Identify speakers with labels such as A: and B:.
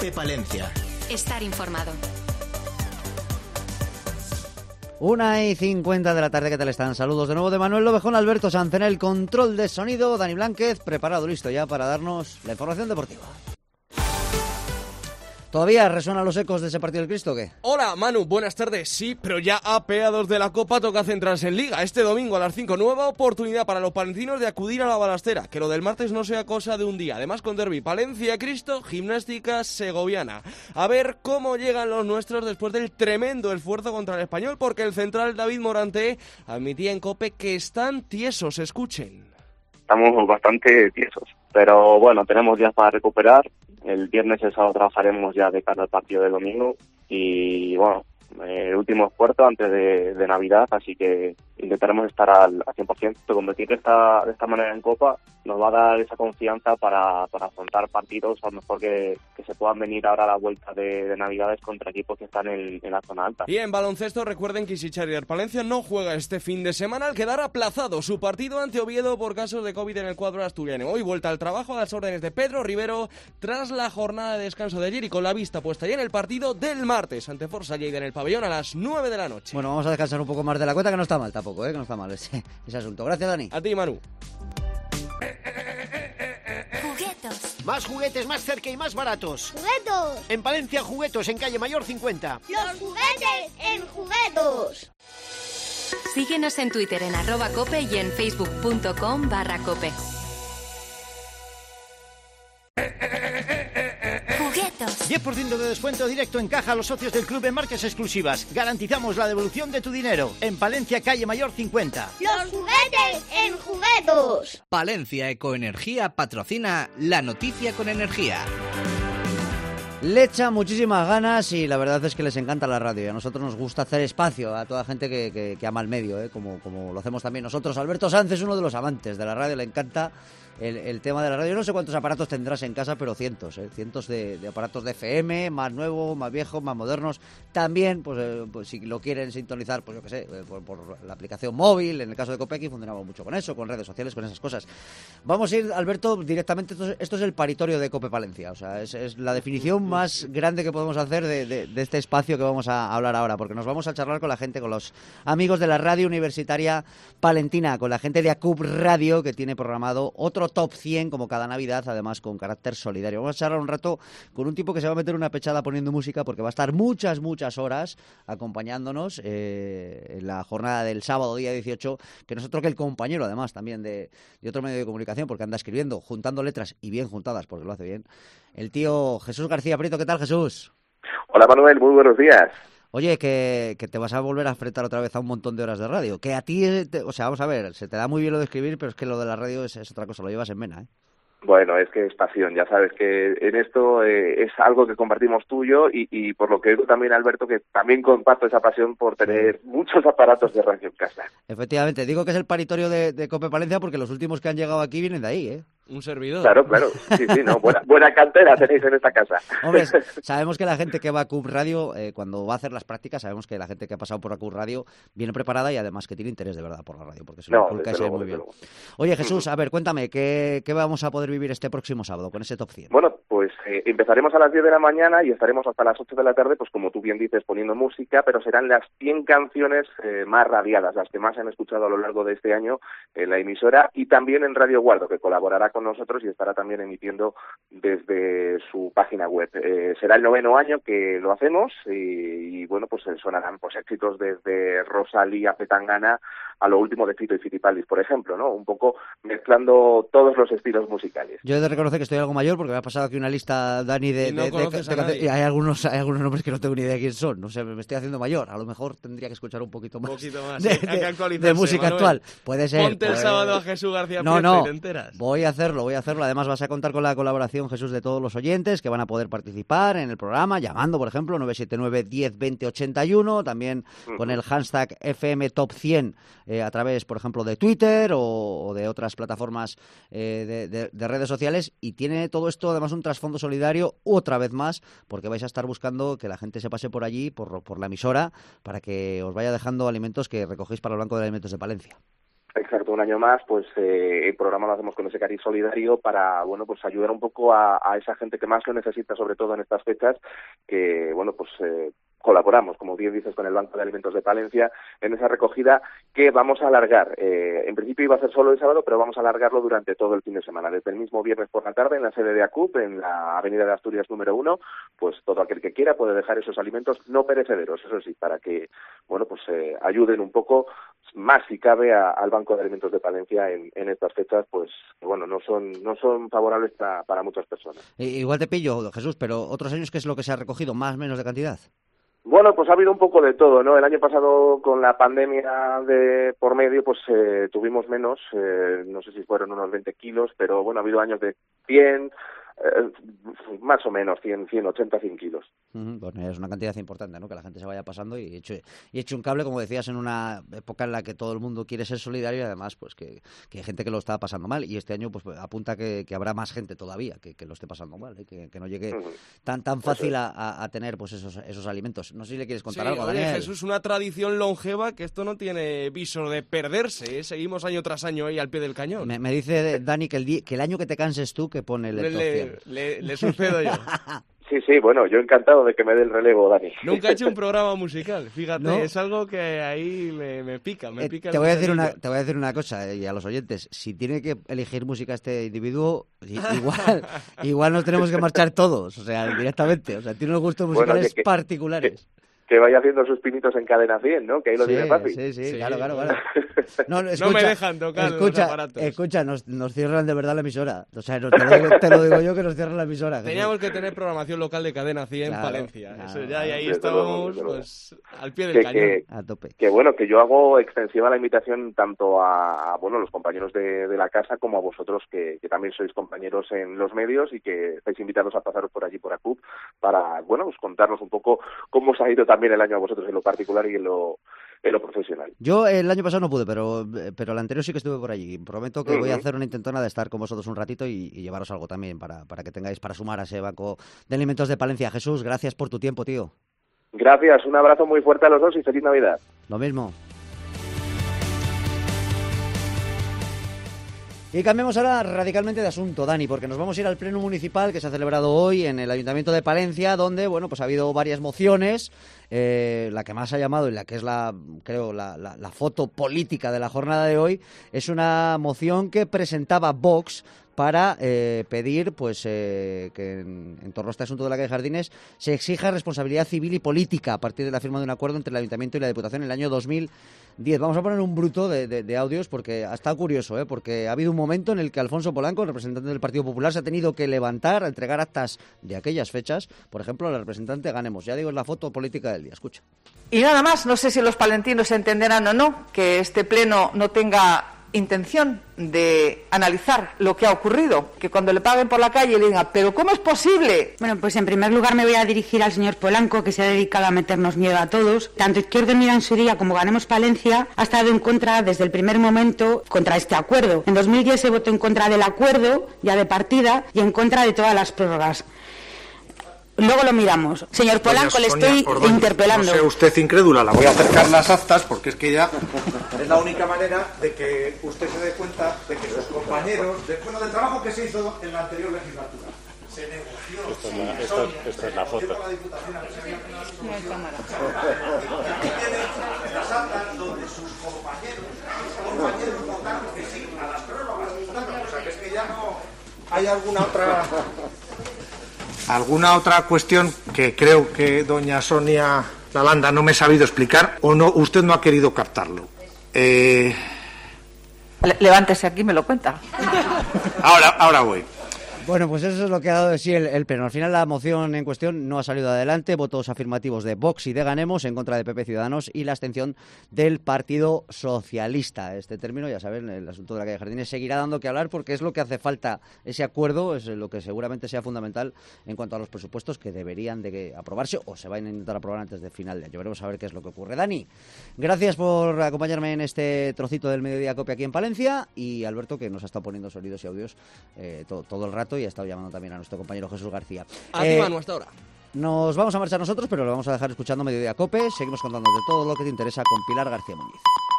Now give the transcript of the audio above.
A: COPE Palencia.
B: Estar informado.
C: 1:50 de la tarde, ¿qué tal están? Saludos de nuevo de Manuel Lobejón, Alberto Sanz en el control de sonido, Dani Blánquez, preparado, listo ya para darnos la información deportiva. ¿Todavía resuenan los ecos de ese partido del Cristo o qué?
D: Hola Manu, buenas tardes. Sí, pero ya apeados de la Copa toca centrarse en Liga. Este domingo a las 5, nueva oportunidad para los palentinos de acudir a la balastera. Que lo del martes no sea cosa de un día. Además con derbi Palencia-Cristo, Gimnástica Segoviana. A ver cómo llegan los nuestros después del tremendo esfuerzo contra el Español, porque el central David Morante admitía en COPE que están tiesos. Escuchen.
E: Estamos bastante tiesos, pero bueno, tenemos días para recuperar. El viernes y el sábado trabajaremos ya de cara al partido de domingo y bueno, último esfuerzo antes de Navidad, así que intentaremos estar al 100%. Competir de esta manera en Copa nos va a dar esa confianza para afrontar partidos a lo mejor que se puedan venir ahora a la vuelta de Navidades contra equipos que están en la zona alta.
D: Y en baloncesto, recuerden que Isichar Palencia no juega este fin de semana al quedar aplazado su partido ante Oviedo por casos de COVID en el cuadro asturiano. Hoy vuelta al trabajo a las órdenes de Pedro Rivero tras la jornada de descanso de ayer y con la vista puesta ya en el partido del martes ante Forza Lleida en el pabellón a las 9 de la noche.
C: Bueno, vamos a descansar un poco más de la cuenta, que no está mal tampoco, que no está mal ese asunto. Gracias, Dani.
D: A ti, Manu.
F: Juguetos.
A: Más juguetes más cerca y más baratos.
F: Juguetos.
A: En Palencia, Juguetos, en Calle Mayor 50.
F: Los juguetes en Juguetos.
B: Síguenos en Twitter en @cope y en facebook.com/cope.
F: Juguetos.
A: 10% de descuento directo en caja a los socios del club en marcas exclusivas. Garantizamos la devolución de tu dinero. En Palencia, Calle Mayor 50.
F: Los juguetes en Juguetos.
G: Palencia Ecoenergía patrocina La Noticia con Energía.
C: Le echa muchísimas ganas y la verdad es que les encanta la radio y a nosotros nos gusta hacer espacio a toda gente que ama el medio, como lo hacemos también nosotros. Alberto Sanz es uno de los amantes de la radio, le encanta el tema de la radio. Yo no sé cuántos aparatos tendrás en casa, pero cientos de aparatos de FM, más nuevos, más viejos, más modernos. También, pues si lo quieren sintonizar, pues yo qué sé, por la aplicación móvil. En el caso de Copeki funcionamos mucho con eso, con redes sociales, con esas cosas. Vamos a ir, Alberto, directamente. Esto es el paritorio de Cope Palencia. O sea, es la definición más grande que podemos hacer de este espacio que vamos a hablar ahora, porque nos vamos a charlar con la gente, con los amigos de la radio universitaria palentina, con la gente de ACUP Radio, que tiene programado otro Top 100 como cada Navidad, además con carácter solidario. Vamos a charlar un rato con un tipo que se va a meter una pechada poniendo música, porque va a estar muchas horas acompañándonos en la jornada del sábado, día 18, que no es otro que el compañero, además, también de otro medio de comunicación, porque anda escribiendo, juntando letras y bien juntadas, porque lo hace bien, el tío Jesús García Prieto. ¿Qué tal, Jesús?
E: Hola Manuel, muy buenos días.
C: Oye, que te vas a volver a enfrentar otra vez a un montón de horas de radio. Que a ti, o sea, vamos a ver, se te da muy bien lo de escribir, pero es que lo de la radio es otra cosa, lo llevas en vena, ¿eh?
E: Bueno, es que es pasión, ya sabes que en esto es algo que compartimos tú y yo y por lo que digo también, Alberto, que también comparto esa pasión por tener muchos aparatos de radio en casa.
C: Efectivamente, digo que es el paritorio de Cope Palencia porque los últimos que han llegado aquí vienen de ahí, ¿eh?
D: Un servidor.
E: Claro, sí, no, buena cantera tenéis en esta casa.
C: Hombre, sabemos que la gente que va a CUP Radio, cuando va a hacer las prácticas, sabemos que la gente que ha pasado por a CUP Radio viene preparada y además que tiene interés de verdad por la radio, porque se lo cae muy bien. Oye, Jesús, a ver, cuéntame, ¿qué vamos a poder vivir este próximo sábado con ese Top 100?
E: Bueno, pues empezaremos a las 10 de la mañana y estaremos hasta las 8 de la tarde, pues como tú bien dices, poniendo música, pero serán las 100 canciones más radiadas, las que más se han escuchado a lo largo de este año en la emisora y también en Radio Guardo, que colaborará con nosotros y estará también emitiendo desde su página web. Será el 9º año que lo hacemos y bueno, pues sonarán pues éxitos desde Rosalía, Zetangana a lo último de Fito y Fitipaldis, por ejemplo, ¿no? Un poco mezclando todos los estilos musicales.
C: Yo he de reconocer que estoy algo mayor porque me ha pasado aquí una lista, Dani, y hay algunos nombres que no tengo ni idea de quién son. No sé, me estoy haciendo mayor. A lo mejor tendría que escuchar un poquito más de música actual. Puede ser.
D: Ponte el sábado a Jesús García Prieto y te enteras.
C: Voy a hacerlo. Además vas a contar con la colaboración, Jesús, de todos los oyentes que van a poder participar en el programa, llamando, por ejemplo, 979 10 20 81, también con el hashtag FM Top 100 a través, por ejemplo, de Twitter o de otras plataformas de redes sociales, y tiene todo esto además un trasfondo solidario otra vez más, porque vais a estar buscando que la gente se pase por allí, por la emisora, para que os vaya dejando alimentos que recogéis para el Banco de Alimentos de Palencia.
E: Exacto, un año más, pues el programa lo hacemos con ese cariz solidario para, bueno, pues ayudar un poco a esa gente que más lo necesita, sobre todo en estas fechas, que, bueno, pues colaboramos, como bien dices, con el Banco de Alimentos de Palencia en esa recogida que vamos a alargar. En principio iba a ser solo el sábado, pero vamos a alargarlo durante todo el fin de semana. Desde el mismo viernes por la tarde en la sede de ACUP, en la Avenida de Asturias número 1, pues todo aquel que quiera puede dejar esos alimentos no perecederos, eso sí, para que, bueno, pues ayuden un poco más si cabe al Banco de Alimentos de Palencia en estas fechas, pues bueno, no son favorables para muchas personas.
C: Igual te pillo, Jesús, pero otros años, ¿qué es lo que se ha recogido? ¿Más, menos de cantidad?
E: Bueno, pues ha habido un poco de todo, ¿no? El año pasado, con la pandemia de por medio, pues tuvimos menos, no sé si fueron unos 20 kilos, pero bueno, ha habido años de 100, más o menos 180, 100 kilos.
C: Bueno, es una cantidad importante, ¿no? Que la gente se vaya pasando y eche un cable, como decías, en una época en la que todo el mundo quiere ser solidario y además pues que hay gente que lo está pasando mal, y este año pues apunta que habrá más gente todavía que lo esté pasando mal, que no llegue tan fácil a tener pues esos alimentos. No sé si le quieres contar algo,
D: oye,
C: Daniel.
D: Jesús, una tradición longeva que esto no tiene viso de perderse, ¿eh? Seguimos año tras año ahí al pie del cañón.
C: Me dice Dani que el año que te canses tú, que pone el
D: le sucedo yo.
E: Sí, bueno, yo encantado de que me dé el relevo, Dani.
D: Nunca he hecho un programa musical, fíjate, ¿no? Es algo que ahí me pica.
C: Te voy a decir una cosa, y a los oyentes, si tiene que elegir música este individuo, igual nos tenemos que marchar todos, o sea, directamente, o sea, tiene unos gustos musicales particulares.
E: Que vaya haciendo sus pinitos en Cadena 100, ¿no? Que ahí lo tiene fácil.
C: Sí, claro. No,
D: no me dejan tocar los aparatos.
C: Escucha, nos cierran de verdad la emisora. O sea, te lo digo yo, que nos cierran la emisora.
D: Teníamos que tener programación local de Cadena 100 en Palencia. Eso ya, y ahí estábamos pues al pie del cañón.
C: A tope.
E: Que bueno, que yo hago extensiva la invitación tanto a los compañeros de la casa como a vosotros, que también sois compañeros en los medios y que estáis invitados a pasaros por allí por ACUP para, bueno, pues contarnos un poco cómo os ha ido también el año a vosotros en lo particular y en lo profesional.
C: Yo el año pasado no pude, pero el anterior sí que estuve por allí. Prometo que voy a hacer una intentona de estar con vosotros un ratito y llevaros algo también para que tengáis para sumar a ese Banco de Alimentos de Palencia. Jesús, gracias por tu tiempo, tío.
E: Gracias, un abrazo muy fuerte a los dos y feliz Navidad.
C: Lo mismo. Y cambiamos ahora radicalmente de asunto, Dani, porque nos vamos a ir al pleno municipal que se ha celebrado hoy en el Ayuntamiento de Palencia, donde, bueno, pues ha habido varias mociones. La que más ha llamado y la que es la foto política de la jornada de hoy es una moción que presentaba Vox para pedir pues que en torno a este asunto de la calle Jardines se exija responsabilidad civil y política a partir de la firma de un acuerdo entre el Ayuntamiento y la Diputación en el año 2010. Vamos a poner un bruto de audios porque ha estado curioso, porque ha habido un momento en el que Alfonso Polanco, el representante del Partido Popular, se ha tenido que levantar a entregar actas de aquellas fechas, por ejemplo, al representante Ganemos. Ya digo, es la foto política del día. Escucha.
H: Y nada más, no sé si los palentinos entenderán o no que este pleno no tenga intención de analizar lo que ha ocurrido, que cuando le paguen por la calle le digan, ¿pero cómo es posible?
I: Bueno, pues en primer lugar me voy a dirigir al señor Polanco, que se ha dedicado a meternos miedo a todos. Tanto Izquierda Unida en su día como Ganemos Palencia ha estado en contra desde el primer momento contra este acuerdo. En 2010 se votó en contra del acuerdo, ya de partida, y en contra de todas las prórrogas. Luego lo miramos. Señor Polanco, le estoy interpelando.
J: No sea usted incrédula, la voy a acercar las actas porque es que ya es la única manera de que usted se dé cuenta de que sus compañeros, del trabajo que se hizo en la anterior legislatura, se negoció.
K: Esta es la foto.
J: No hay cámara. Aquí tiene las actas donde sus compañeros votaron que sí a las prórrogas. O sea que es que ya no hay alguna otra cuestión que creo que doña Sonia Lalanda no me ha sabido explicar o no, usted no ha querido captarlo.
H: Levántese aquí y me lo cuenta.
J: Ahora voy.
C: Bueno, pues eso es lo que ha dado de sí el pleno. Al final la moción en cuestión no ha salido adelante. Votos afirmativos de Vox y de Ganemos en contra de PP Ciudadanos y la abstención del Partido Socialista. Este término, ya saben, el asunto de la calle Jardines seguirá dando que hablar porque es lo que hace falta. Ese acuerdo es lo que seguramente sea fundamental en cuanto a los presupuestos que deberían de aprobarse o se van a intentar aprobar antes del final de año. Veremos a ver qué es lo que ocurre. Dani, gracias por acompañarme en este trocito del Mediodía Cope aquí en Palencia, y Alberto, que nos ha estado poniendo sonidos y audios todo el rato, y ha estado llamando también a nuestro compañero Jesús García.
D: A ti, Manu, hasta ahora.
C: Nos vamos a marchar nosotros, pero lo vamos a dejar escuchando Mediodía Cope. Seguimos contándote todo lo que te interesa con Pilar García Muñiz.